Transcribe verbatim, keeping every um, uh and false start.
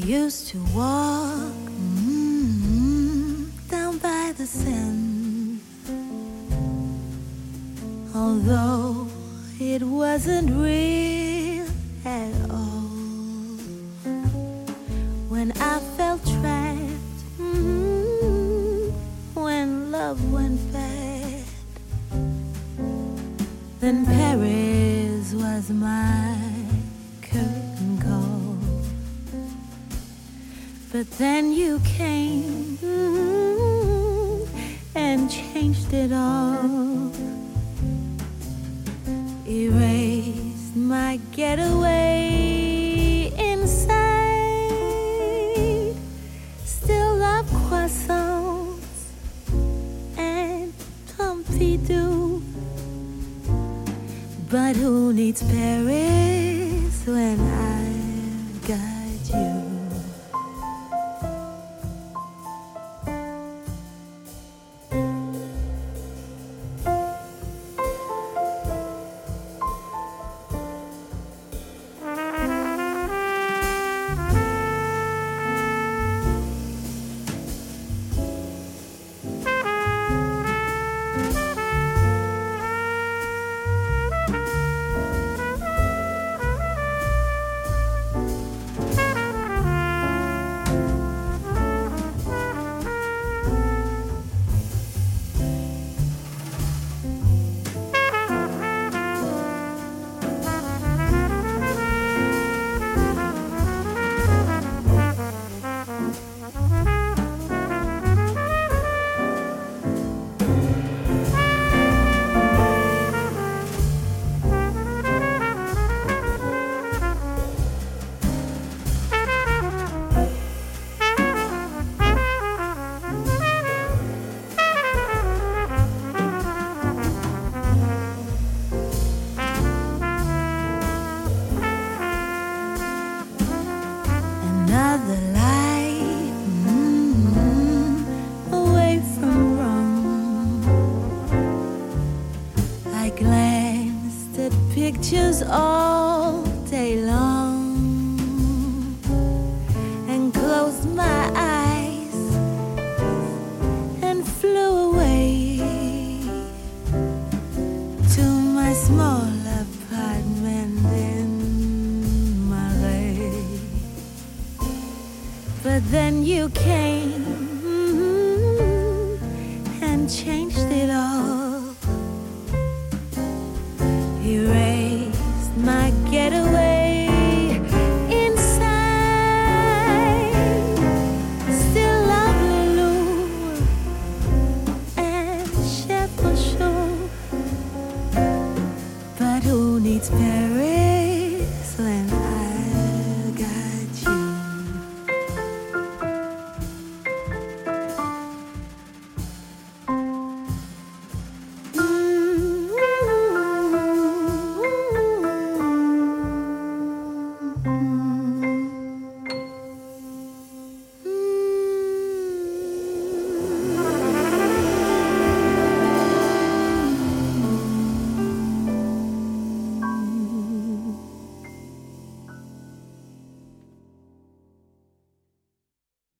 used to walk mm, down by the Seine, although it wasn't real at all. When I felt trapped, mm, when love went bad, then Paris was my curtain call. But then you came mm, and changed it all. Erased my getaway inside. Still love croissants and Pompidou, but who needs Paris when I've got you? Another life mm, away from Rome. I glanced at pictures all day long and closed my eyes and flew away to my small apartment in Marais. But then you came mm, and changed it all.